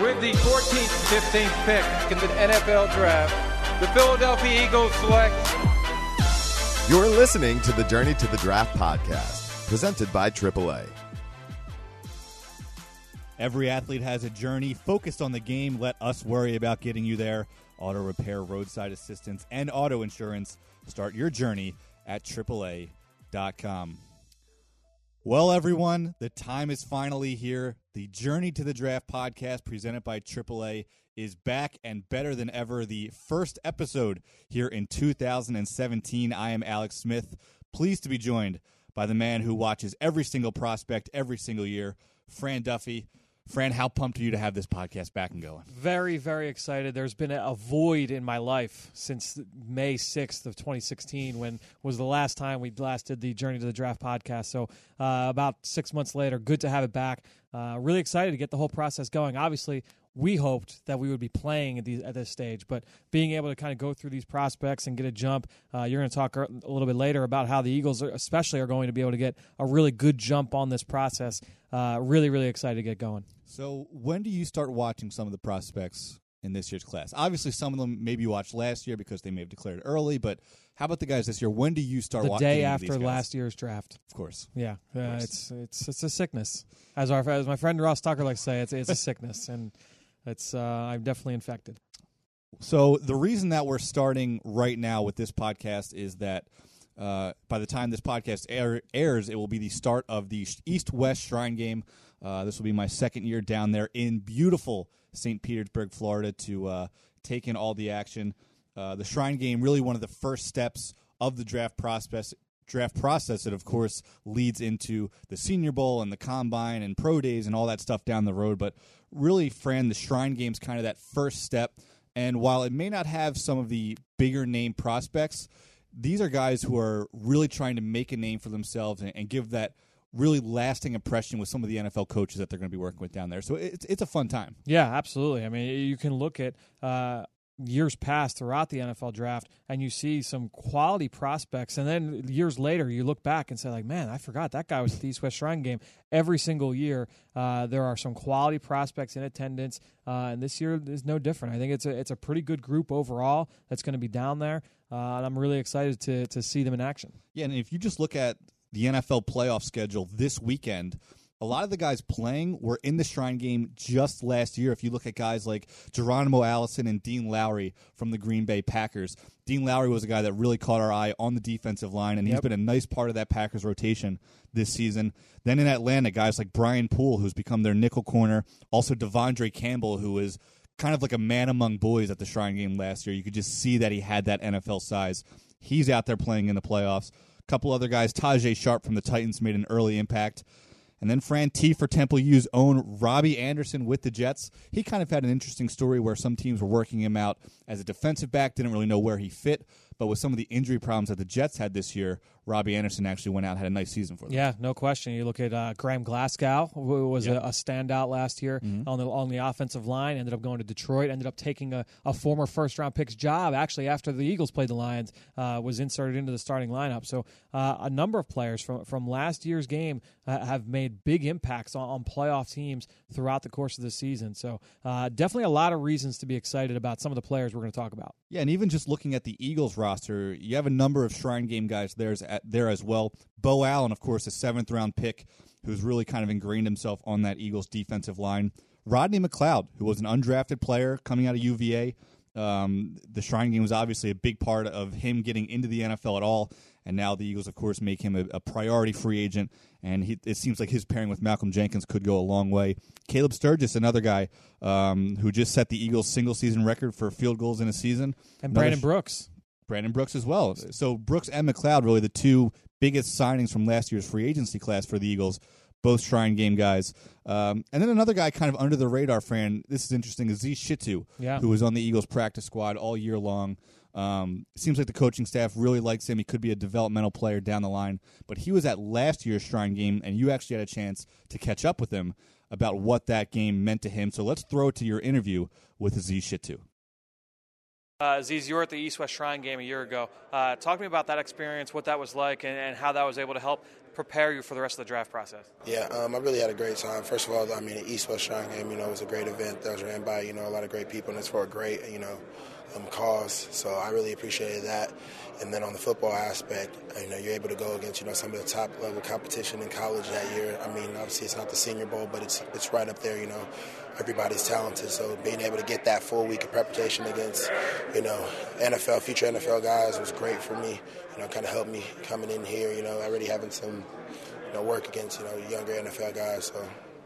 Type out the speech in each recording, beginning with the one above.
With the 14th, 15th pick in the NFL Draft, the Philadelphia Eagles select. You're listening to the Journey to the Draft podcast, presented by AAA. Every athlete has a journey focused on the game. Let us worry about getting you there. Auto repair, roadside assistance, and auto insurance. Start your journey at AAA.com. Well, everyone, the time is finally here. The Journey to the Draft podcast presented by AAA is back and better than ever. The first episode here in 2017. I am Alex Smith, pleased to be joined by the man who watches every single prospect every single year, Fran Duffy. Fran, how pumped are you to have this podcast back and going? Very, very excited. There's been a void in my life since May 6th of 2016, when was the last time we last did the Journey to the Draft podcast. So about 6 months later, good to have it back. Really excited to get the whole process going. Obviously, we hoped that we would be playing at this stage, but being able to kind of go through these prospects and get a jump, you're going to talk a little bit later about how the Eagles especially are going to be able to get a really good jump on this process. Really, really excited to get going. So when do you start watching some of the prospects in this year's class? Obviously, some of them maybe you watched last year because they may have declared early, but how about the guys this year? When do you start watching the day after last year's draft? Of course. Yeah, it's a sickness. As my friend Ross Tucker likes to say, it's a sickness, and I'm definitely infected. So the reason that we're starting right now with this podcast is that by the time this podcast airs, it will be the start of the East-West Shrine Game. This will be my second year down there in beautiful St. Petersburg, Florida, to take in all the action. The Shrine Game, really one of the first steps of the draft process. That, of course, leads into the Senior Bowl and the Combine and Pro Days and all that stuff down the road. But really, Fran, the Shrine Game's kind of that first step. And while it may not have some of the bigger name prospects, these are guys who are really trying to make a name for themselves and give that really lasting impression with some of the NFL coaches that they're going to be working with down there. So it's a fun time. Yeah, absolutely. I mean, you can look at years past throughout the NFL draft, and you see some quality prospects, and then years later you look back and say, like, man, I forgot that guy was at the East-West Shrine Game. Every single year there are some quality prospects in attendance, and this year is no different. I think it's a pretty good group overall that's going to be down there, and I'm really excited to see them in action. Yeah, and if you just look at the NFL playoff schedule this weekend, a lot of the guys playing were in the Shrine Game just last year. If you look at guys like Geronimo Allison and Dean Lowry from the Green Bay Packers, Dean Lowry was a guy that really caught our eye on the defensive line, and he's been a nice part of that Packers rotation this season. Then in Atlanta, guys like Brian Poole, who's become their nickel corner, also Devondre Campbell, who is kind of like a man among boys at the Shrine Game last year. You could just see that he had that NFL size. He's out there playing in the playoffs. Couple other guys, Tajay Sharp from the Titans made an early impact. And then Fran T for Temple U's own Robbie Anderson with the Jets. He kind of had an interesting story where some teams were working him out as a defensive back, didn't really know where he fit. But with some of the injury problems that the Jets had this year, Robbie Anderson actually went out and had a nice season for them. Yeah, no question. You look at Graham Glasgow, who was a standout last year on the offensive line, ended up going to Detroit, ended up taking a former first-round pick's job, actually, after the Eagles played the Lions, was inserted into the starting lineup. So a number of players from last year's game have made big impacts on playoff teams throughout the course of the season. So definitely a lot of reasons to be excited about some of the players we're going to talk about. Yeah, and even just looking at the Eagles roster, you have a number of Shrine Game guys there as well. Bo Allen, of course, a seventh-round pick who's really kind of ingrained himself on that Eagles defensive line. Rodney McLeod, who was an undrafted player coming out of UVA. The Shrine Game was obviously a big part of him getting into the NFL at all, and now the Eagles, of course, make him a priority free agent, and it seems like his pairing with Malcolm Jenkins could go a long way. Caleb Sturgis, another guy who just set the Eagles' single-season record for field goals in a season. And Brandon Brooks. Brandon Brooks as well. So Brooks and McLeod, really the two biggest signings from last year's free agency class for the Eagles, both Shrine Game guys. And then another guy kind of under the radar, Fran, this is interesting, Aziz Shitu, who was on the Eagles practice squad all year long. Seems like the coaching staff really likes him. He could be a developmental player down the line. But he was at last year's Shrine Game, and you actually had a chance to catch up with him about what that game meant to him. So let's throw it to your interview with Aziz Shitu. Aziz, you were at the East-West Shrine Game a year ago. Talk to me about that experience, what that was like, and how that was able to help prepare you for the rest of the draft process? Yeah, I really had a great time. First of all, the East-West Shrine Game, it was a great event that was ran by, a lot of great people, and it's for a great, cause. So I really appreciated that. And then on the football aspect, you're able to go against, some of the top-level competition in college that year. Obviously it's not the Senior Bowl, but it's right up there, Everybody's talented. So being able to get that full week of preparation against, future NFL guys was great for me. Kind of helped me coming in here, already having some, work against, younger NFL guys. So.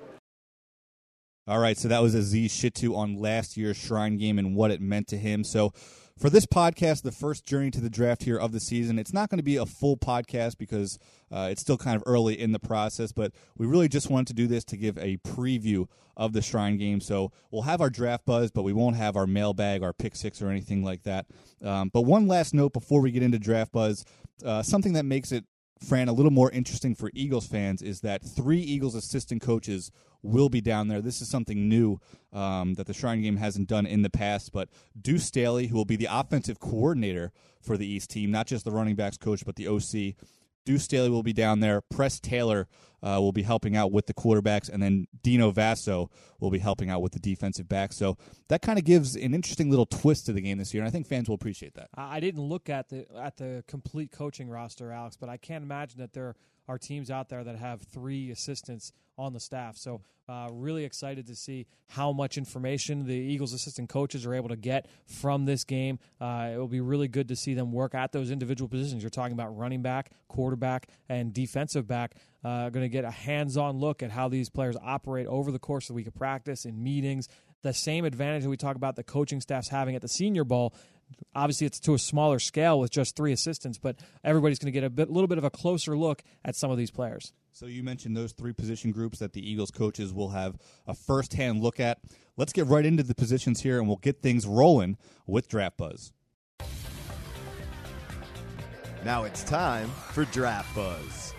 All right, so that was Aziz Shittu on last year's Shrine Game and what it meant to him. So for this podcast, the first Journey to the Draft here of the season, it's not going to be a full podcast because it's still kind of early in the process, but we really just wanted to do this to give a preview of the Shrine Game. So we'll have our draft buzz, but we won't have our mailbag, our pick six, or anything like that. But one last note before we get into draft buzz, something that makes it, Fran, a little more interesting for Eagles fans is that 3 Eagles assistant coaches will be down there. This is something new that the Shrine Game hasn't done in the past, but Deuce Staley, who will be the offensive coordinator for the East team, not just the running backs coach, but the OC. Deuce Staley will be down there. Press Taylor will be helping out with the quarterbacks, and then Dino Vasso will be helping out with the defensive backs. So that kind of gives an interesting little twist to the game this year, and I think fans will appreciate that. I didn't look at the complete coaching roster, Alex, but I can't imagine that there are teams out there that have 3 assistants on the staff. So really excited to see how much information the Eagles assistant coaches are able to get from this game. It will be really good to see them work at those individual positions. You're talking about running back, quarterback, and defensive back. Going to get a hands-on look at how these players operate over the course of the week of practice, in meetings. The same advantage that we talk about the coaching staff's having at the Senior Bowl. Obviously, it's to a smaller scale with just 3 assistants, but everybody's going to get a little bit of a closer look at some of these players. So you mentioned those 3 position groups that the Eagles coaches will have a first-hand look at. Let's get right into the positions here, and we'll get things rolling with Draft Buzz. Now it's time for Draft Buzz.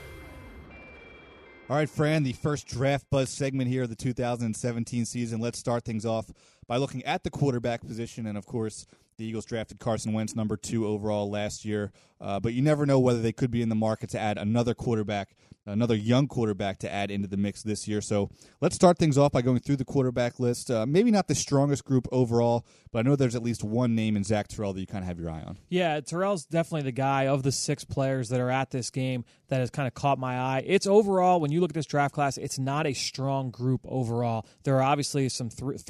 All right, Fran, the first Draft Buzz segment here of the 2017 season. Let's start things off by looking at the quarterback position. And, of course, the Eagles drafted Carson Wentz, number 2 overall last year. But you never know whether they could be in the market to add another quarterback, another young quarterback to add into the mix this year. So let's start things off by going through the quarterback list. Maybe not the strongest group overall, but I know there's at least one name in Zach Terrell that you kind of have your eye on. Yeah, Terrell's definitely the guy of the 6 players that are at this game that has kind of caught my eye. It's overall, when you look at this draft class, it's not a strong group overall. There are obviously some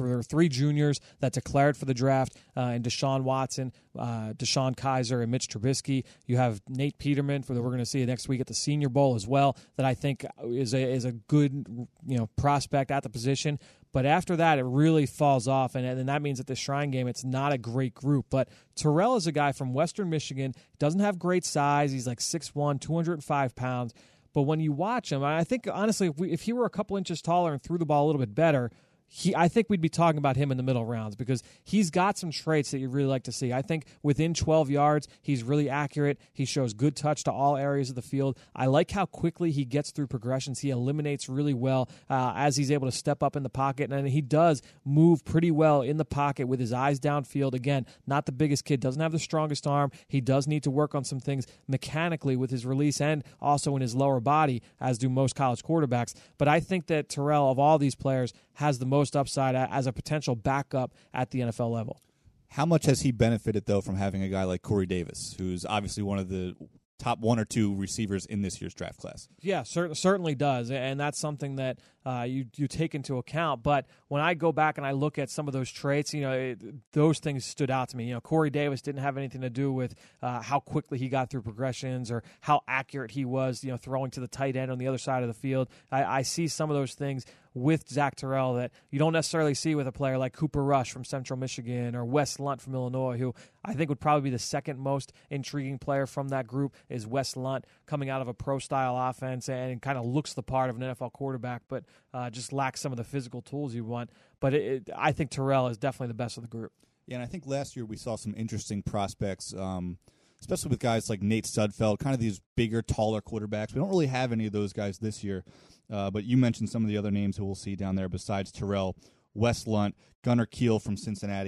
3 juniors that declared for the draft, in Deshaun Watson, Deshaun Kaiser, and Mitch Trubisky. You have Nate Peterman, that we're going to see next week at the Senior Bowl as well, that I think is a good prospect at the position. But after that, it really falls off, and that means at the Shrine Game, it's not a great group. But Terrell is a guy from Western Michigan, doesn't have great size. He's like 6'1", 205 pounds. But when you watch him, I think, honestly, if he were a couple inches taller and threw the ball a little bit better, I think we'd be talking about him in the middle rounds because he's got some traits that you'd really like to see. I think within 12 yards, he's really accurate. He shows good touch to all areas of the field. I like how quickly he gets through progressions. He eliminates really well as he's able to step up in the pocket, and he does move pretty well in the pocket with his eyes downfield. Again, not the biggest kid, doesn't have the strongest arm. He does need to work on some things mechanically with his release and also in his lower body, as do most college quarterbacks. But I think that Terrell, of all these players, has the most upside as a potential backup at the NFL level. How much has he benefited, though, from having a guy like Corey Davis, who's obviously one of the top 1 or 2 receivers in this year's draft class? Yeah, certainly does, and that's something that you take into account. But when I go back and I look at some of those traits, those things stood out to me. Corey Davis didn't have anything to do with how quickly he got through progressions or how accurate he was, throwing to the tight end on the other side of the field. I see some of those things with Zach Terrell that you don't necessarily see with a player like Cooper Rush from Central Michigan or Wes Lunt from Illinois, who I think would probably be the second most intriguing player from that group is Wes Lunt, coming out of a pro-style offense and kind of looks the part of an NFL quarterback, but just lacks some of the physical tools you want. But I think Terrell is definitely the best of the group. Yeah, and I think last year we saw some interesting prospects, especially with guys like Nate Sudfeld, kind of these bigger, taller quarterbacks. We don't really have any of those guys this year. But you mentioned some of the other names who we'll see down there besides Terrell, Wes Lunt, Gunnar Kiel from Cincinnati.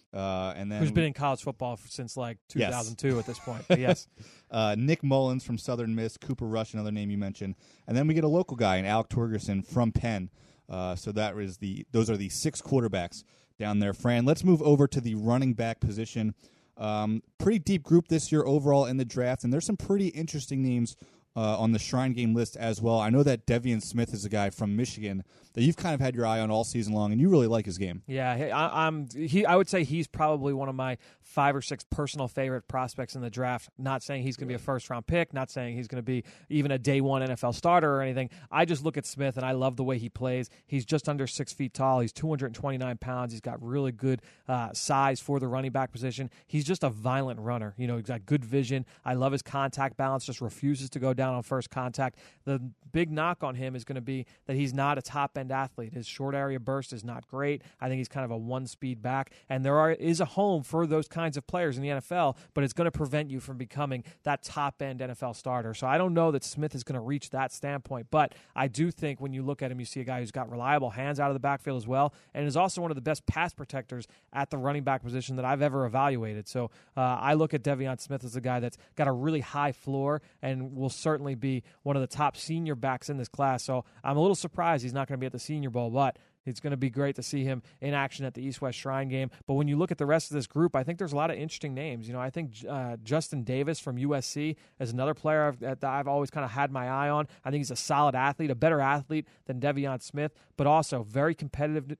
And then who's been in college football since like 2002 at this point. But yes. Nick Mullins from Southern Miss, Cooper Rush, another name you mentioned. And then we get a local guy, Alec Torgerson from Penn. So those are the 6 quarterbacks down there. Fran, let's move over to the running back position. Pretty deep group this year overall in the draft, and there's some pretty interesting names on the Shrine Game list as well. I know that Devian Smith is a guy from Michigan that you've kind of had your eye on all season long, and you really like his game. Yeah, I would say he's probably one of my 5 or 6 personal favorite prospects in the draft. Not saying he's going to be a first-round pick, not saying he's going to be even a day 1 NFL starter or anything. I just look at Smith, and I love the way he plays. He's just under 6 feet tall. He's 229 pounds. He's got really good size for the running back position. He's just a violent runner. He's got good vision. I love his contact balance, just refuses to go down on first contact. The big knock on him is going to be that he's not a top-end athlete. His short area burst is not great. I think he's kind of a one-speed back, and there is a home for those kinds of players in the NFL, but it's going to prevent you from becoming that top-end NFL starter. So I don't know that Smith is going to reach that standpoint, but I do think when you look at him, you see a guy who's got reliable hands out of the backfield as well, and is also one of the best pass protectors at the running back position that I've ever evaluated. So I look at Devion Smith as a guy that's got a really high floor and will certainly be one of the top senior backs in this class. So I'm a little surprised he's not going to be at the Senior Bowl, but it's going to be great to see him in action at the East-West Shrine Game. But when you look at the rest of this group, I think there's a lot of interesting names. I think Justin Davis from USC is another player that I've always kind of had my eye on. I think he's a solid athlete, a better athlete than Devion Smith, but also very competitive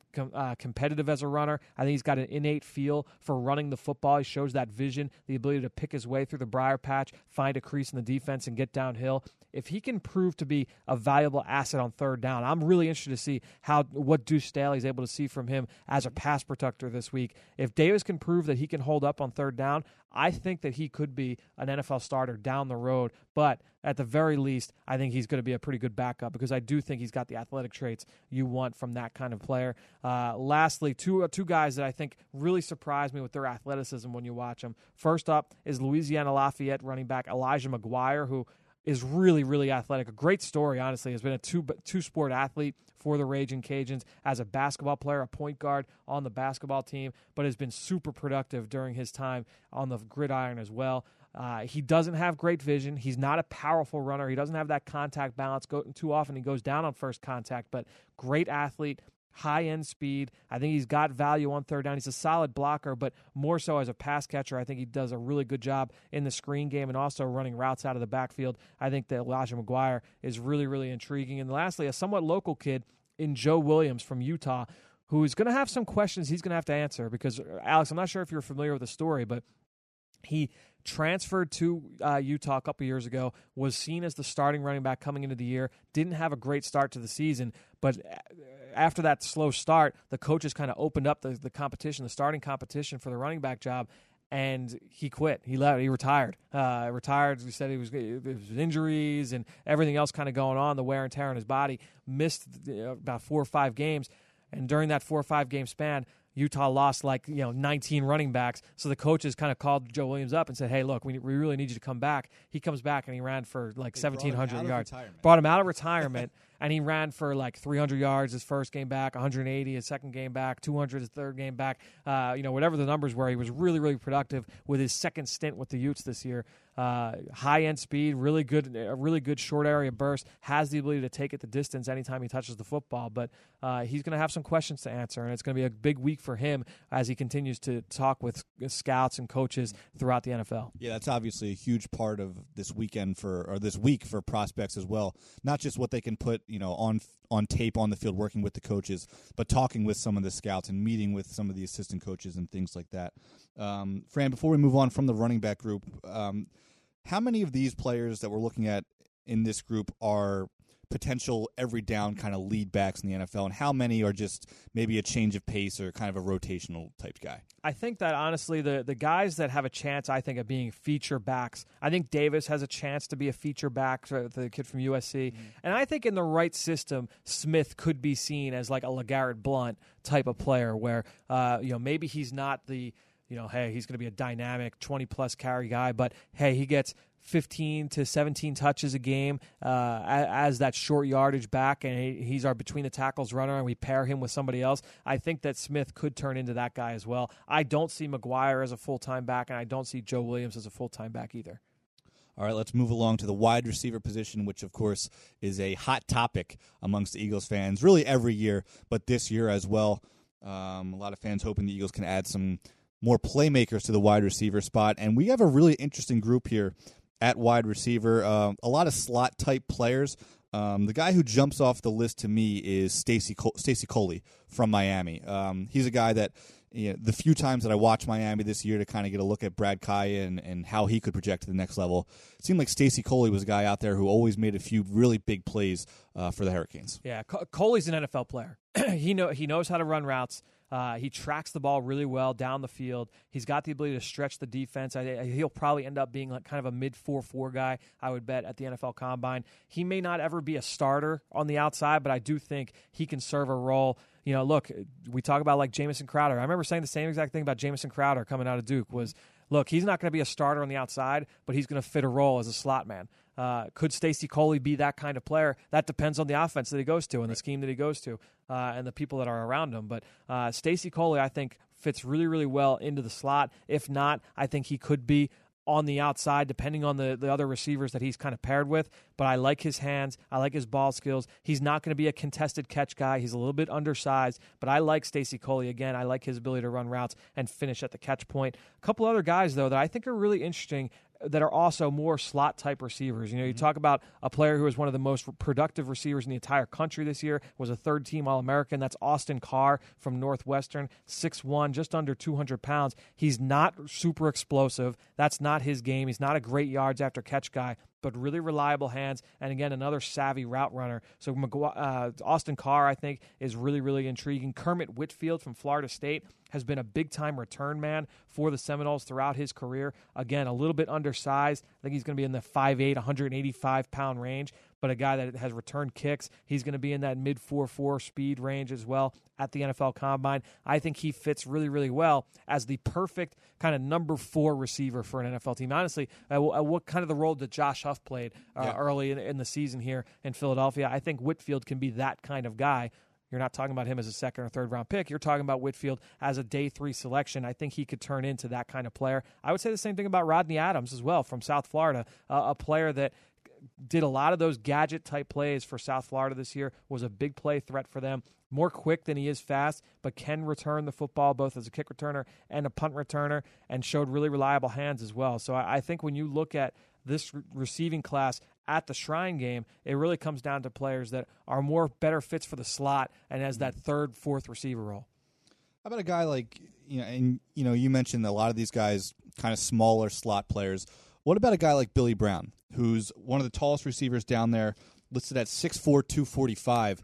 as a runner. I think he's got an innate feel for running the football. He shows that vision, the ability to pick his way through the briar patch, find a crease in the defense, and get downhill. If he can prove to be a valuable asset on third down, I'm really interested to see what Deuce Staley is able to see from him as a pass protector this week. If Davis can prove that he can hold up on third down, I think that he could be an NFL starter down the road. But at the very least, I think he's going to be a pretty good backup because I do think he's got the athletic traits you want from that kind of player. Lastly, two guys that I think really surprised me with their athleticism when you watch them. First up is Louisiana Lafayette running back Elijah McGuire, who is really, really athletic. A great story, honestly. Has been a two-sport athlete for the Raging Cajuns as a basketball player, a point guard on the basketball team, but has been super productive during his time on the gridiron as well. He doesn't have great vision. He's not a powerful runner. He doesn't have that contact balance. Too often he goes down on first contact, but great athlete. High-end speed. I think he's got value on third down. He's a solid blocker, but more so as a pass catcher. I think he does a really good job in the screen game and also running routes out of the backfield. I think that Elijah McGuire is really, really intriguing. And lastly, a somewhat local kid in Joe Williams from Utah, who is going to have some questions he's going to have to answer because, Alex, I'm not sure if you're familiar with the story, but he transferred to Utah a couple years ago, was seen as the starting running back coming into the year, didn't have a great start to the season, but after that slow start, the coaches kind of opened up the competition, the starting competition for the running back job, and he quit. He left. He retired. He said it was injuries and everything else kind of going on, the wear and tear on his body, missed about 4 or 5 games, and during that 4 or 5 game span, Utah lost 19 running backs. So the coaches kind of called Joe Williams up and said, hey, look, we really need you to come back. He comes back and he ran for 1,700 yards. Brought him out of retirement. And he ran for 300 yards his first game back, 180 his second game back, 200 his third game back. Whatever the numbers were, he was really, really productive with his second stint with the Utes this year. High-end speed, really good short area burst, has the ability to take it the distance anytime he touches the football. But he's going to have some questions to answer, and it's going to be a big week for him as he continues to talk with scouts and coaches throughout the NFL. Yeah, that's obviously a huge part of this weekend this week for prospects as well. Not just what they can put on tape on the field working with the coaches, but talking with some of the scouts and meeting with some of the assistant coaches and things like that. Fran, before we move on from the running back group, how many of these players that we're looking at in this group are potential every down kind of lead backs in the NFL, and how many are just maybe a change of pace or kind of a rotational type guy? I think that, honestly, the guys that have a chance, I think, of being feature backs, I think Davis has a chance to be a feature back, the kid from USC. Mm-hmm. And I think in the right system, Smith could be seen as like a LeGarrette Blount type of player where, maybe he's not the, hey, he's going to be a dynamic 20-plus carry guy, but, hey, he gets 15 to 17 touches a game as that short yardage back, and he's our between the tackles runner, and we pair him with somebody else. I think that Smith could turn into that guy as well. I don't see McGuire as a full-time back, and I don't see Joe Williams as a full-time back either. All right, let's move along to the wide receiver position, which, of course, is a hot topic amongst the Eagles fans, really every year, but this year as well. A lot of fans hoping the Eagles can add some more playmakers to the wide receiver spot, and we have a really interesting group here at wide receiver. A lot of slot-type players. The guy who jumps off the list to me is Stacy Coley from Miami. He's a guy that, the few times that I watched Miami this year to kind of get a look at Brad Kaya and how he could project to the next level, it seemed like Stacy Coley was a guy out there who always made a few really big plays for the Hurricanes. Yeah, Coley's an NFL player. He knows how to run routes. He tracks the ball really well down the field. He's got the ability to stretch the defense. He'll probably end up being like kind of a mid 4.4 guy, I would bet, at the NFL Combine. He may not ever be a starter on the outside, but I do think he can serve a role. Look, we talk about like Jamison Crowder. I remember saying the same exact thing about Jamison Crowder coming out of Duke was, look, he's not going to be a starter on the outside, but he's going to fit a role as a slot man. Could Stacy Coley be that kind of player? That depends on the offense that he goes to and the scheme that he goes to and the people that are around him. But Stacy Coley, I think, fits really, really well into the slot. If not, I think he could be on the outside, depending on the other receivers that he's kind of paired with. But I like his hands. I like his ball skills. He's not going to be a contested catch guy. He's a little bit undersized, but I like Stacy Coley. Again, I like his ability to run routes and finish at the catch point. A couple other guys, though, that I think are really interesting that are also more slot-type receivers. You talk about a player who was one of the most productive receivers in the entire country this year, was a third-team All-American. That's Austin Carr from Northwestern, 6'1", just under 200 pounds. He's not super explosive. That's not his game. He's not a great yards-after-catch guy, but really reliable hands, and again, another savvy route runner. So Austin Carr, I think, is really, really intriguing. Kermit Whitfield from Florida State has been a big-time return man for the Seminoles throughout his career. Again, a little bit undersized. I think he's going to be in the 5'8", 185-pound range, but a guy that has returned kicks. He's going to be in that mid-4.4 speed range as well at the NFL Combine. I think he fits really, really well as the perfect kind of number 4 receiver for an NFL team. Honestly, what kind of the role that Josh Huff played early in the season here in Philadelphia, I think Whitfield can be that kind of guy. You're not talking about him as a second or third round pick. You're talking about Whitfield as a day 3 selection. I think he could turn into that kind of player. I would say the same thing about Rodney Adams as well from South Florida, a player that did a lot of those gadget-type plays for South Florida this year, was a big play threat for them. More quick than he is fast, but can return the football both as a kick returner and a punt returner, and showed really reliable hands as well. So I think when you look at this receiving class at the Shrine Game, it really comes down to players that are more better fits for the slot and as that third, fourth receiver role. How about a guy like, you mentioned a lot of these guys, kind of smaller slot players. What about a guy like Billy Brown, who's one of the tallest receivers down there, listed at 6'4", 245,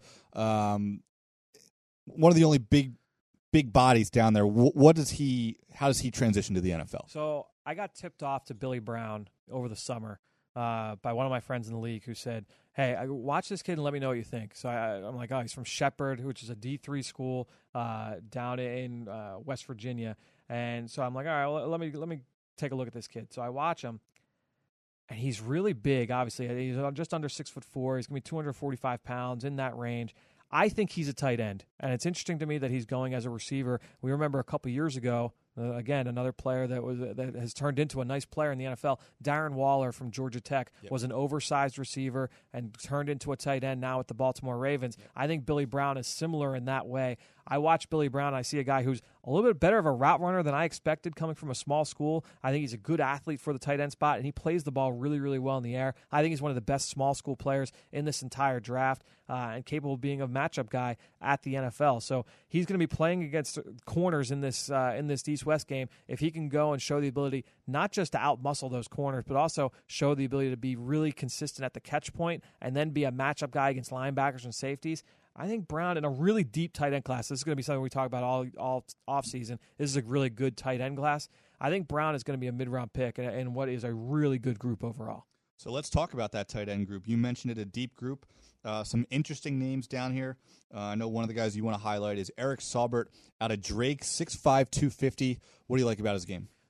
one of the only big bodies down there. How does he transition to the NFL? So I got tipped off to Billy Brown over the summer by one of my friends in the league who said, hey, watch this kid and let me know what you think. So I'm like, oh, he's from Shepherd, which is a D3 school down in West Virginia. And so I'm like, all right, well, let me take a look at this kid. So I watch him, and he's really big, obviously. He's just under 6'4". He's going to be 245 pounds, in that range. I think he's a tight end, and it's interesting to me that he's going as a receiver. We remember a couple years ago, again, another player that has turned into a nice player in the NFL. Darren Waller from Georgia Tech was an oversized receiver and turned into a tight end now with the Baltimore Ravens. I think Billy Brown is similar in that way. I watch Billy Brown, and I see a guy who's a little bit better of a route runner than I expected coming from a small school. I think he's a good athlete for the tight end spot, and he plays the ball really, really well in the air. I think he's one of the best small school players in this entire draft and capable of being a matchup guy at the NFL. So he's going to be playing against corners in this East-West game. If he can go and show the ability not just to outmuscle those corners, but also show the ability to be really consistent at the catch point and then be a matchup guy against linebackers and safeties, I think Brown, in a really deep tight end class, this is going to be something we talk about all offseason. This is a really good tight end class. I think Brown is going to be a mid-round pick and what is a really good group overall. So let's talk about that tight end group. You mentioned it, a deep group. Some interesting names down here. I know one of the guys you want to highlight is Eric Saubert out of Drake, 6'5", 250. What do you like about his game?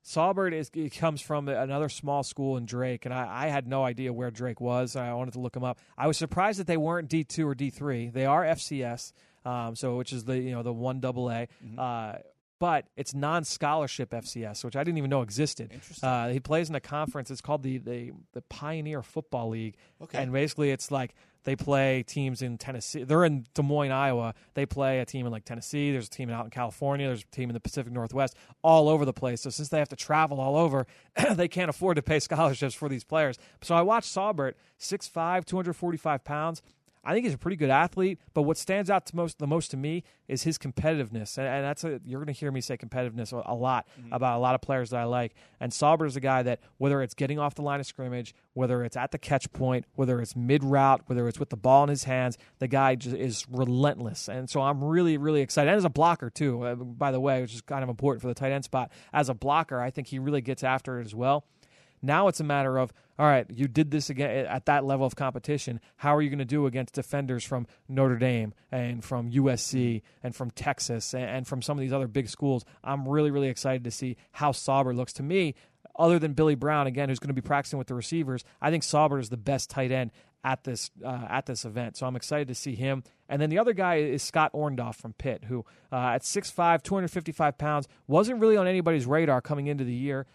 Saubert comes from another small school in Drake, and I had no idea where Drake was. I wanted to look him up. I was surprised that they weren't D2 or D3. They are FCS, which is the 1AA. Mm-hmm. But it's non-scholarship FCS, which I didn't even know existed. Interesting. He plays in a conference. It's called the Pioneer Football League. Okay. And basically it's like they play teams in Tennessee. They're in Des Moines, Iowa. They play a team in like Tennessee. There's a team out in California. There's a team in the Pacific Northwest, all over the place. So since they have to travel all over, they can't afford to pay scholarships for these players. So I watched Saubert, 6'5", 245 pounds. I think he's a pretty good athlete, but what stands out the most to me is his competitiveness, and that's you're going to hear me say competitiveness a lot about a lot of players that I like. And Saubert is a guy that, whether it's getting off the line of scrimmage, whether it's at the catch point, whether it's mid-route, whether it's with the ball in his hands, the guy just is relentless. And so I'm really, really excited. And as a blocker, too, by the way, which is kind of important for the tight end spot. As a blocker, I think he really gets after it as well. Now it's a matter of, all right, you did this again at that level of competition. How are you going to do against defenders from Notre Dame and from USC and from Texas and from some of these other big schools? I'm really, really excited to see how Saubert looks. To me, other than Billy Brown, again, who's going to be practicing with the receivers, I think Saubert is the best tight end at this event. So I'm excited to see him. And then the other guy is Scott Orndorff from Pitt, who at 6'5", 255 pounds, wasn't really on anybody's radar coming into the year.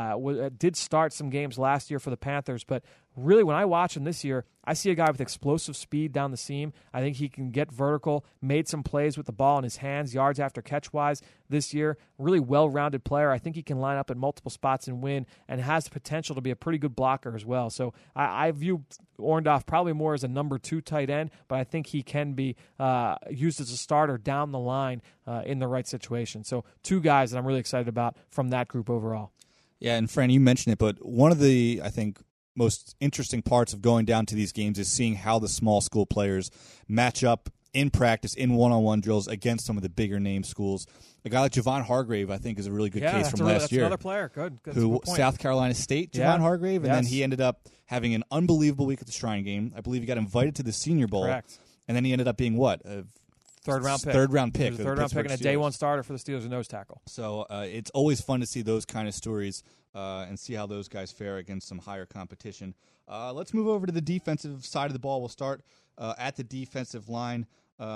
Did start some games last year for the Panthers, but really when I watch him this year, I see a guy with explosive speed down the seam. I think he can get vertical, made some plays with the ball in his hands, yards after catch-wise this year. Really well-rounded player. I think he can line up in multiple spots and win, and has the potential to be a pretty good blocker as well. So I view Orndorff probably more as a number 2 tight end, but I think he can be used as a starter down the line in the right situation. So 2 guys that I'm really excited about from that group overall. Yeah, and Fran, you mentioned it, but one of the, I think, most interesting parts of going down to these games is seeing how the small school players match up in practice, in one-on-one drills against some of the bigger name schools. A guy like Javon Hargrave, I think, is a really good case from last year. That's another player. Good. Who South Carolina State, Javon Hargrave, and then he ended up having an unbelievable week at the Shrine Game. I believe he got invited to the Senior Bowl. Correct. And then he ended up being what? Third-round pick. Third-round pick. Third-round pick and a day 1 starter for the Steelers, a nose tackle. So it's always fun to see those kind of stories and see how those guys fare against some higher competition. Let's move over to the defensive side of the ball. We'll start at the defensive line.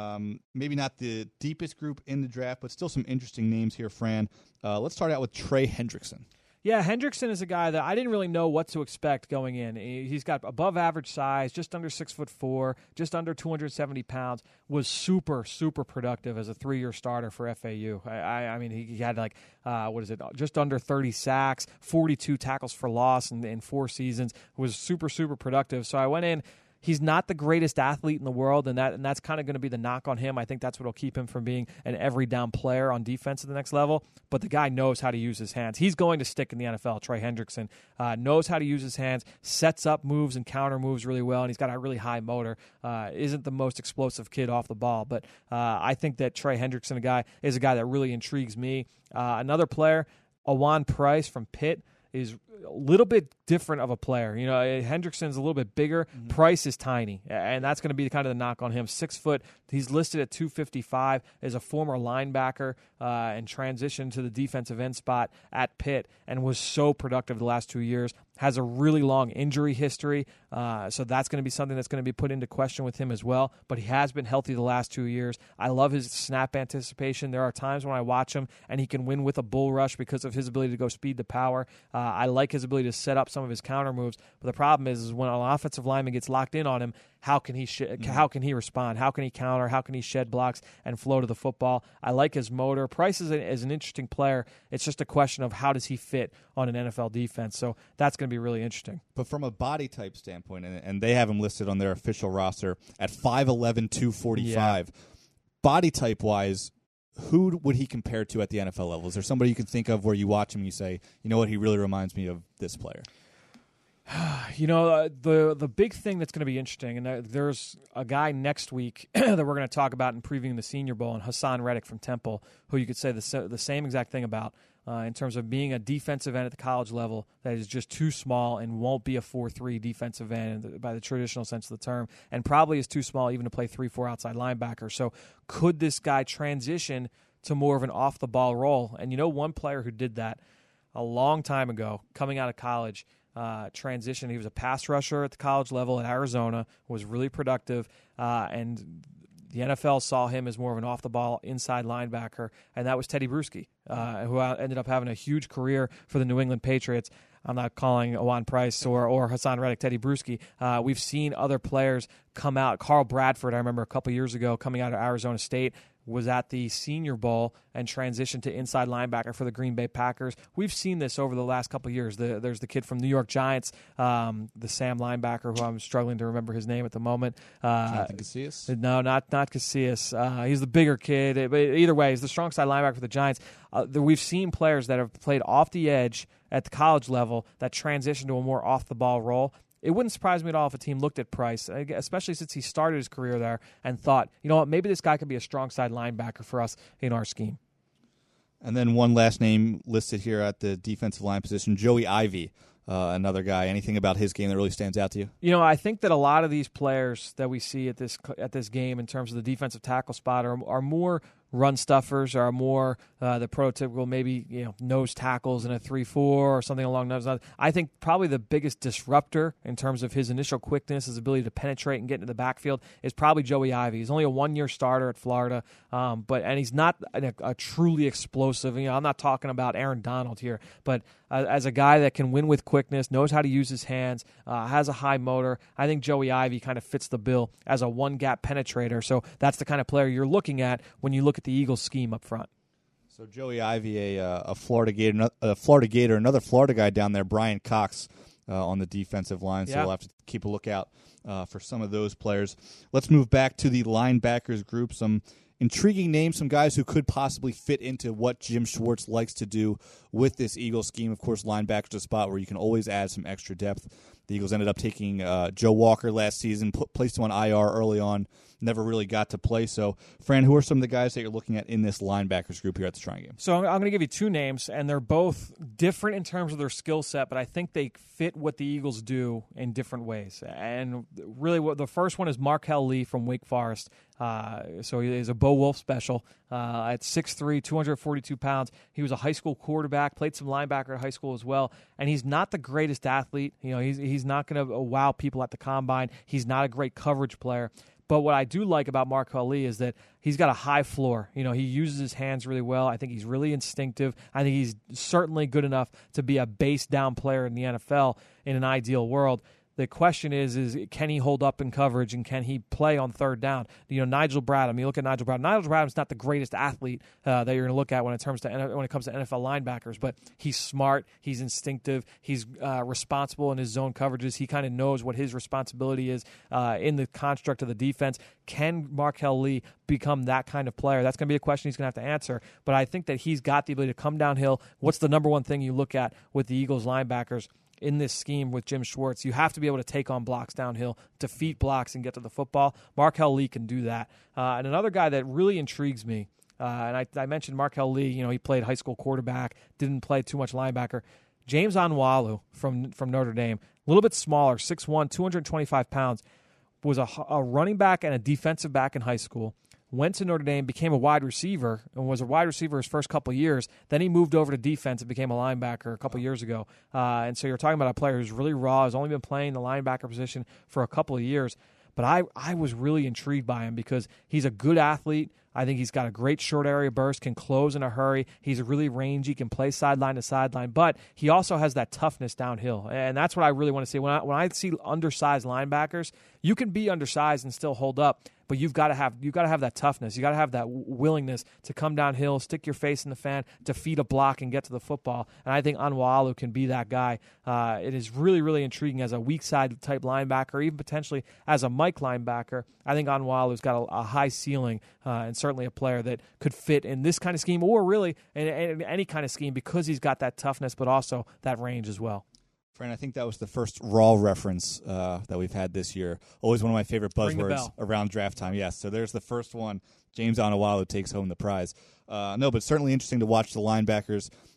Maybe not the deepest group in the draft, but still some interesting names here, Fran. Let's start out with Trey Hendrickson. Yeah, Hendrickson is a guy that I didn't really know what to expect going in. He's got above average size, just under 6'4", just under 270 pounds. Was super, super productive as a 3-year starter for FAU. I mean, he had just under 30 sacks, 42 tackles for loss in 4 seasons. Was super, super productive. So I went in. He's not the greatest athlete in the world, and that's kind of going to be the knock on him. I think that's what will keep him from being an every down player on defense at the next level. But the guy knows how to use his hands. He's going to stick in the NFL. Trey Hendrickson knows how to use his hands, sets up moves and counter moves really well, and he's got a really high motor. Isn't the most explosive kid off the ball, but I think that Trey Hendrickson is a guy that really intrigues me. Another player, Awan Price from Pitt, is a little bit different of a player. You know, Hendrickson's a little bit bigger. Mm-hmm. Price is tiny, and that's going to be kind of the knock on him. 6 foot. He's listed at 255 as a former linebacker and transitioned to the defensive end spot at Pitt and was so productive the last 2 years. Has a really long injury history, so that's going to be something that's going to be put into question with him as well. But he has been healthy the last 2 years. I love his snap anticipation. There are times when I watch him and he can win with a bull rush because of his ability to go speed to power. I like his ability to set up some of his counter moves. But the problem is when an offensive lineman gets locked in on him, how can he how can he respond? How can he counter? How can he shed blocks and flow to the football? I like his motor. Price is an interesting player. It's just a question of how does he fit on an NFL defense. So that's going to be really interesting. But from a body type standpoint, and they have him listed on their official roster at 5'11", 245, body type wise, who would he compare to at the NFL level? Is there somebody you can think of where you watch him and you say, you know what, he really reminds me of this player? You know, the big thing that's going to be interesting, and there's a guy next week that we're going to talk about in previewing the Senior Bowl, and Hassan Reddick from Temple, who you could say the same exact thing about in terms of being a defensive end at the college level that is just too small and won't be a 4-3 defensive end by the traditional sense of the term, and probably is too small even to play 3-4 outside linebacker. So could this guy transition to more of an off-the-ball role? And you know one player who did that a long time ago, coming out of college, transitioned. He was a pass rusher at the college level at Arizona, was really productive, and the NFL saw him as more of an off-the-ball inside linebacker, and that was Teddy Bruschi, who ended up having a huge career for the New England Patriots. I'm not calling Owan Price or Hassan Reddick Teddy Bruschi. We've seen other players come out. Carl Bradford, I remember a couple years ago, coming out of Arizona State, was at the Senior Bowl and transitioned to inside linebacker for the Green Bay Packers. We've seen this over the last couple of years. There's the kid from New York Giants, the Sam linebacker, who I'm struggling to remember his name at the moment. Jonathan Casillas? No, not Casillas. He's the bigger kid. But either way, he's the strong side linebacker for the Giants. We've seen players that have played off the edge at the college level that transition to a more off-the-ball role. It wouldn't surprise me at all if a team looked at Price, especially since he started his career there, and thought, you know what, maybe this guy could be a strong side linebacker for us in our scheme. And then one last name listed here at the defensive line position, Joey Ivey, another guy. Anything about his game that really stands out to you? You know, I think that a lot of these players that we see at this game in terms of the defensive tackle spot are more run stuffers, are more the prototypical maybe nose tackles in a 3-4 or something along those lines. I think probably the biggest disruptor in terms of his initial quickness, his ability to penetrate and get into the backfield is probably Joey Ivey. He's only a 1-year starter at Florida, and he's not a truly explosive. I'm not talking about Aaron Donald here, but as a guy that can win with quickness, knows how to use his hands, has a high motor, I think Joey Ivey kind of fits the bill as a one-gap penetrator. So that's the kind of player you're looking at when you look at the Eagles scheme up front. So Joey Ivey, a Florida Gator, another Florida guy down there, Brian Cox, on the defensive line. So we'll have to keep a lookout for some of those players. Let's move back to the linebackers group. Some intriguing names, some guys who could possibly fit into what Jim Schwartz likes to do with this Eagles scheme. Of course, linebackers a spot where you can always add some extra depth. The Eagles ended up taking Joe Walker last season, placed him on IR early on, never really got to play. So, Fran, who are some of the guys that you're looking at in this linebackers group here at the Shrine Game? So I'm going to give you two names, and they're both different in terms of their skill set, but I think they fit what the Eagles do in different ways. And really, the first one is Markel Lee from Wake Forest. So he is a Bo Wolf special. At 6'3", 242 pounds. He was a high school quarterback, played some linebacker at high school as well, and he's not the greatest athlete. He's not going to wow people at the combine. He's not a great coverage player. But what I do like about Markel Lee is that he's got a high floor. He uses his hands really well. I think he's really instinctive. I think he's certainly good enough to be a base down player in the NFL in an ideal world. The question is can he hold up in coverage and can he play on third down? Nigel Bradham. You look at Nigel Bradham. Nigel Bradham's not the greatest athlete that you're going to look at when it comes to NFL linebackers, but he's smart. He's instinctive. He's responsible in his zone coverages. He kind of knows what his responsibility is in the construct of the defense. Can Markel Lee become that kind of player? That's going to be a question he's going to have to answer. But I think that he's got the ability to come downhill. What's the number one thing you look at with the Eagles linebackers? In this scheme with Jim Schwartz, you have to be able to take on blocks downhill, defeat blocks, and get to the football. Markel Lee can do that. And another guy that really intrigues me, and I mentioned Markel Lee, he played high school quarterback, didn't play too much linebacker. James Onwualu from Notre Dame, a little bit smaller, 6'1", 225 pounds, was a running back and a defensive back in high school. Went to Notre Dame, became a wide receiver, and was a wide receiver his first couple of years. Then he moved over to defense and became a linebacker a couple of years ago. And so you're talking about a player who's really raw, has only been playing the linebacker position for a couple of years. But I was really intrigued by him because he's a good athlete. I think he's got a great short area burst, can close in a hurry. He's really rangy, can play sideline to sideline, but he also has that toughness downhill. And that's what I really want to see. When I see undersized linebackers, you can be undersized and still hold up, but you've got to have that toughness. You got to have that willingness to come downhill, stick your face in the fan, defeat a block, and get to the football. And I think Onwualu can be that guy. It is really, really intriguing as a weak side type linebacker, even potentially as a Mike linebacker. I think Onwualu's got a high ceiling and certainly a player that could fit in this kind of scheme or really in any kind of scheme because he's got that toughness but also that range as well. Fran, I think that was the first Raw reference that we've had this year. Always one of my favorite buzzwords around draft time. Yes, so there's the first one. James Onwualu takes home the prize. No, but certainly interesting to watch the linebackers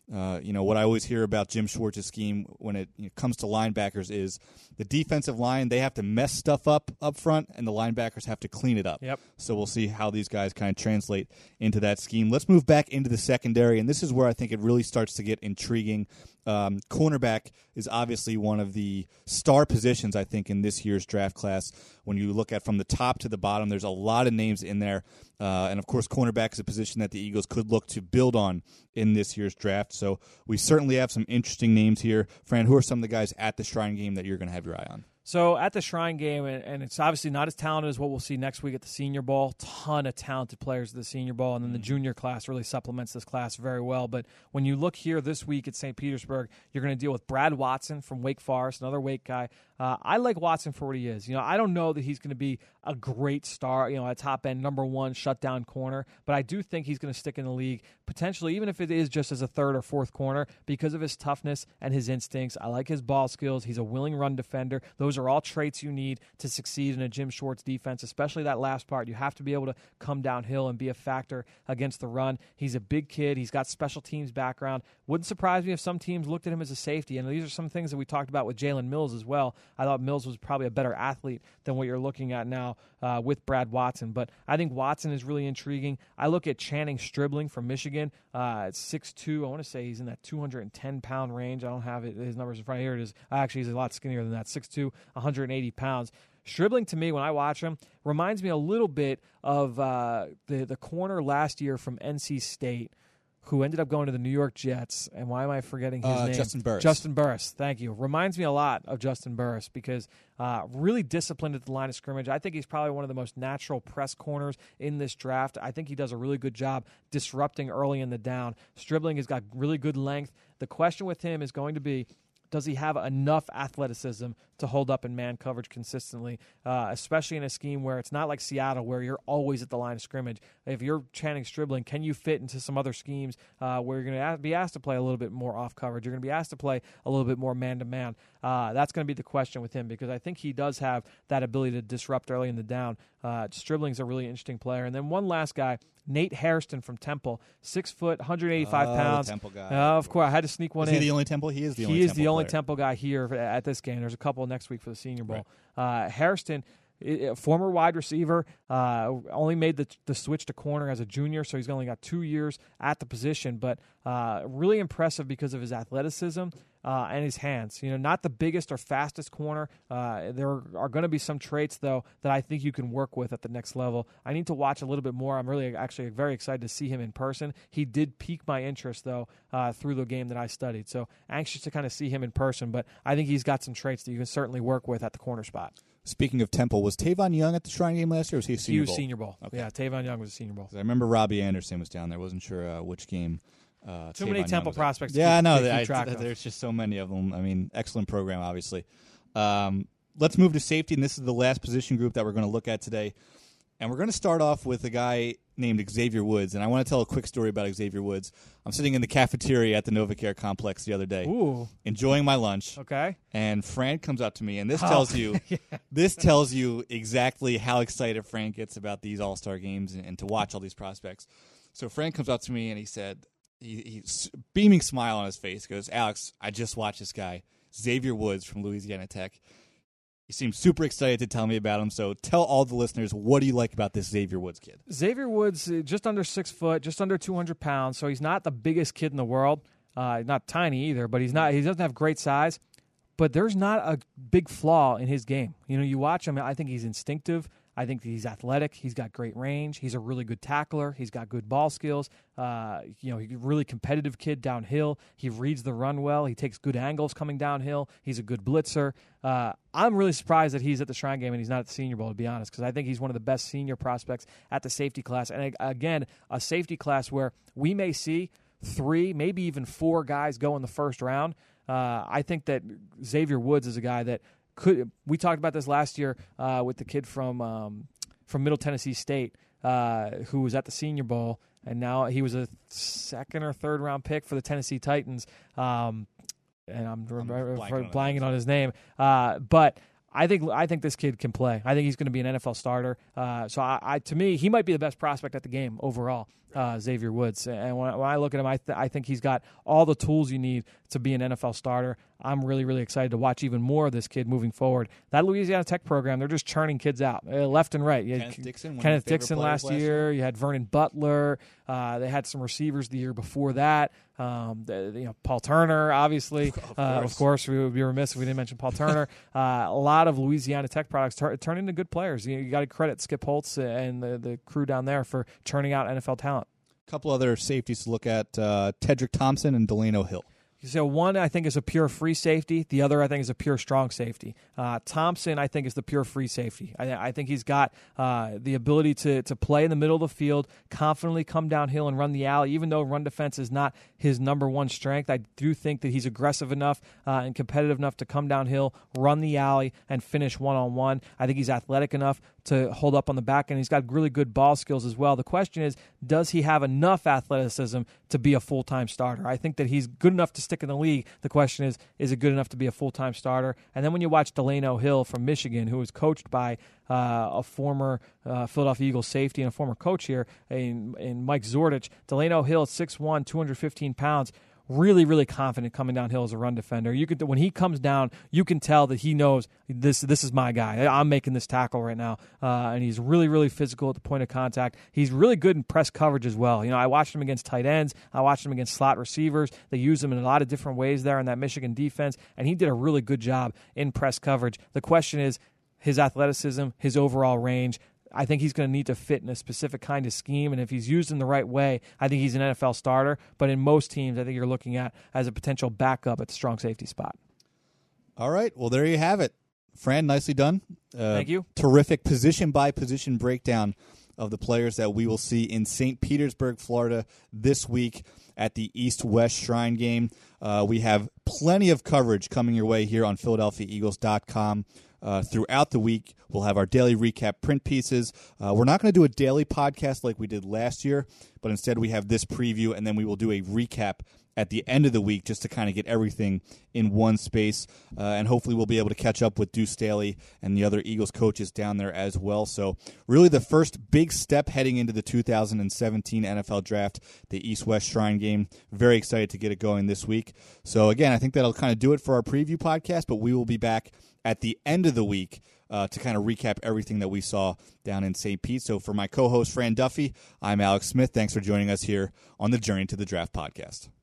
What I always hear about Jim Schwartz's scheme when it comes to linebackers is the defensive line, they have to mess stuff up front, and the linebackers have to clean it up. Yep. So we'll see how these guys kind of translate into that scheme. Let's move back into the secondary, and this is where I think it really starts to get intriguing. Cornerback is obviously one of the star positions, I think, in this year's draft class. When you look at from the top to the bottom, there's a lot of names in there. And, of course, cornerback is a position that the Eagles could look to build on in this year's draft. So we certainly have some interesting names here. Fran, who are some of the guys at the Shrine Game that you're going to have your eye on? So at the Shrine Game, and it's obviously not as talented as what we'll see next week at the Senior Bowl. Ton of talented players at the Senior Bowl, and then the junior class really supplements this class very well. But when you look here this week at St. Petersburg, you're going to deal with Brad Watson from Wake Forest, another Wake guy. I like Watson for what he is. I don't know that he's going to be a great star, a top-end number one shutdown corner, but I do think he's going to stick in the league, potentially, even if it is just as a third or fourth corner, because of his toughness and his instincts. I like his ball skills. He's a willing run defender. Those are all traits you need to succeed in a Jim Schwartz defense, especially that last part. You have to be able to come downhill and be a factor against the run. He's a big kid. He's got special teams background. Wouldn't surprise me if some teams looked at him as a safety, and these are some things that we talked about with Jalen Mills as well. I thought Mills was probably a better athlete than what you're looking at now with Brad Watson. But I think Watson is really intriguing. I look at Channing Stribling from Michigan. At 6'2", I want to say he's in that 210-pound range. I don't have his numbers in front. Here it is. Actually, he's a lot skinnier than that. 6'2", 180 pounds. Stribling, to me, when I watch him, reminds me a little bit of the corner last year from NC State, who ended up going to the New York Jets. And why am I forgetting his name? Justin Burris. Justin Burris, thank you. Reminds me a lot of Justin Burris because really disciplined at the line of scrimmage. I think he's probably one of the most natural press corners in this draft. I think he does a really good job disrupting early in the down. Stribling has got really good length. The question with him is going to be, does he have enough athleticism to hold up in man coverage consistently, especially in a scheme where it's not like Seattle where you're always at the line of scrimmage? If you're Channing Stribling, can you fit into some other schemes where you're going to be asked to play a little bit more off coverage? You're going to be asked to play a little bit more man-to-man. That's going to be the question with him because I think he does have that ability to disrupt early in the down. Stribling's a really interesting player. And then one last guy, Nate Hairston from Temple, 6 foot, 185 pounds. Temple guy. Of course, I had to sneak one in. Is he the only Temple? He is the only Temple He is the only player. Temple guy here at this game. There's a couple next week for the Senior Bowl. Right. Hairston, former wide receiver, only made the switch to corner as a junior, so he's only got 2 years at the position, but really impressive because of his athleticism and his hands. Not the biggest or fastest corner. There are going to be some traits, though, that I think you can work with at the next level. I need to watch a little bit more. I'm really actually very excited to see him in person. He did pique my interest, though, through the game that I studied. So anxious to kind of see him in person, but I think he's got some traits that you can certainly work with at the corner spot. Speaking of Temple, was Tavon Young at the Shrine Game last year, or was he a Senior Bowl? He was Senior Bowl. Okay. Yeah, Tavon Young was a Senior Bowl. I remember Robbie Anderson was down there. Wasn't sure which game. Too many Temple prospects. Yeah, I know. Keep track of. There's just so many of them. I mean, excellent program, obviously. Let's move to safety, and this is the last position group that we're going to look at today. And we're going to start off with a guy named Xavier Woods, and I want to tell a quick story about Xavier Woods. I'm sitting in the cafeteria at the NovaCare complex the other day, enjoying my lunch. Okay. And Fran comes up to me, and this tells you this tells you exactly how excited Fran gets about these All-Star games and to watch all these prospects. So Fran comes up to me, and he said, he's beaming smile on his face, goes, "Alex, I just watched this guy, Xavier Woods from Louisiana Tech. He seems super excited to tell me about him, so tell all the listeners, what do you like about this Xavier Woods kid?" Xavier Woods, just under 6 foot, just under 200 pounds, so he's not the biggest kid in the world. Not tiny either, but he doesn't have great size. But there's not a big flaw in his game. You watch him, I think he's instinctive. I think he's athletic. He's got great range. He's a really good tackler. He's got good ball skills. He's a really competitive kid downhill. He reads the run well. He takes good angles coming downhill. He's a good blitzer. I'm really surprised that he's at the Shrine Game and he's not at the Senior Bowl, to be honest, because I think he's one of the best senior prospects at the safety class. And again, a safety class where we may see 3, maybe even 4 guys go in the first round. I think that Xavier Woods is a guy that we talked about this last year with the kid from Middle Tennessee State who was at the Senior Bowl, and now he was a 2nd or 3rd round pick for the Tennessee Titans. And I'm blanking on his name, but I think this kid can play. I think he's going to be an NFL starter. So to me, he might be the best prospect at the game overall. Xavier Woods. And when I look at him, I think he's got all the tools you need to be an NFL starter. I'm really, really excited to watch even more of this kid moving forward. That Louisiana Tech program, they're just churning kids out left and right. You had Kenneth Dixon last year. You had Vernon Butler. They had some receivers the year before that. Paul Turner, obviously. Of course, we would be remiss if we didn't mention Paul Turner. A lot of Louisiana Tech products turn into good players. You got to credit Skip Holtz and the crew down there for churning out NFL talent. A couple other safeties to look at, Tedrick Thompson and Delano Hill. So one, I think, is a pure free safety. The other, I think, is a pure strong safety. Thompson, I think, is the pure free safety. I think he's got the ability to play in the middle of the field, confidently come downhill and run the alley. Even though run defense is not his number one strength, I do think that he's aggressive enough and competitive enough to come downhill, run the alley, and finish one-on-one. I think he's athletic enough to hold up on the back end. He's got really good ball skills as well. The question is, does he have enough athleticism to be a full-time starter? I think that he's good enough to stick in the league. The question is it good enough to be a full-time starter? And then when you watch Delano Hill from Michigan, who was coached by a former Philadelphia Eagles safety and a former coach here in Mike Zordich, Delano Hill, 6'1", 215 pounds, really, really confident coming downhill as a run defender. When he comes down, you can tell that he knows this is my guy. I'm making this tackle right now. And he's really, really physical at the point of contact. He's really good in press coverage as well. I watched him against tight ends. I watched him against slot receivers. They use him in a lot of different ways there in that Michigan defense, and he did a really good job in press coverage. The question is his athleticism, his overall range. I think he's going to need to fit in a specific kind of scheme, and if he's used in the right way, I think he's an NFL starter. But in most teams, I think you're looking at as a potential backup at the strong safety spot. All right, well, there you have it. Fran, nicely done. Thank you. Terrific position-by-position breakdown of the players that we will see in St. Petersburg, Florida this week at the East-West Shrine Game. We have plenty of coverage coming your way here on PhiladelphiaEagles.com. Throughout the week, we'll have our daily recap print pieces. We're not going to do a daily podcast like we did last year, but instead we have this preview, and then we will do a recap at the end of the week just to kind of get everything in one space. And hopefully we'll be able to catch up with Deuce Staley and the other Eagles coaches down there as well. So really the first big step heading into the 2017 NFL Draft, the East-West Shrine Game. Very excited to get it going this week. So again, I think that'll kind of do it for our preview podcast, but we will be back at the end of the week to kind of recap everything that we saw down in St. Pete. So for my co-host, Fran Duffy, I'm Alex Smith. Thanks for joining us here on the Journey to the Draft podcast.